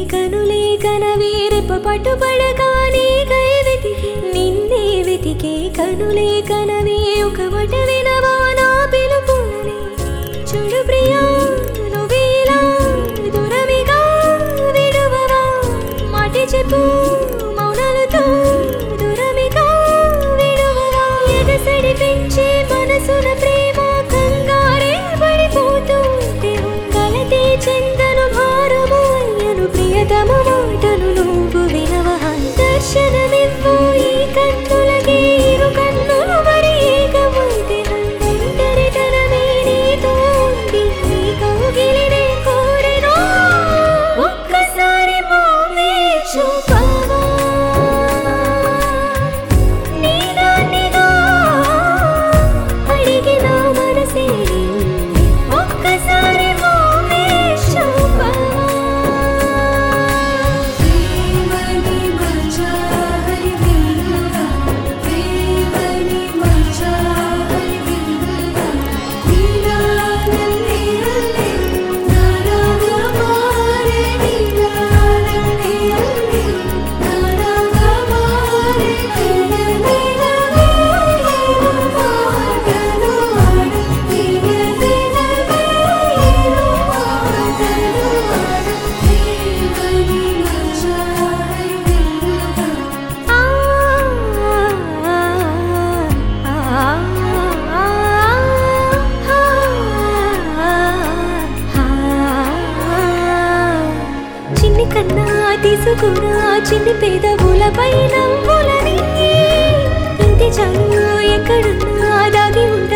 కనులే కనవి రెప్ప పట్టుపడగానే కై వెతికి నిన్నే వెతికే కనులే కనవి ఒక మాట వినవా నా పిలుపులని చూడు ప్రియా నువ్వేలా దూరమిగా విడువవా మాట చెప్పు మౌనాలతో దూరమిగా విడువవా ఎగసడి పెంచే మనసున ప్రేమ కంగారే పడిపోతుంటే గలతే చెందను భారము అయ్యను ప్రియతమ మాటను నువ్వు వినవా దర్శనమివ్వు ఈ కన్నులకి ఇరు కన్నులు మరి ఏకమైతే ఒంటరితనమే నీతో ఉంది నీ కౌగిలినే కోరెను ఒక్కసారి మోమే చూపవా నీదానిగా అడిగిన మనసే ఒక్కసారి మోమే చూపవా చిన్ని కన్నా తీసుకురా చిన్ని పెదవులపై నవ్వులని ఇంటి చాలు ఎక్కడున్నా దాగి ఉంటా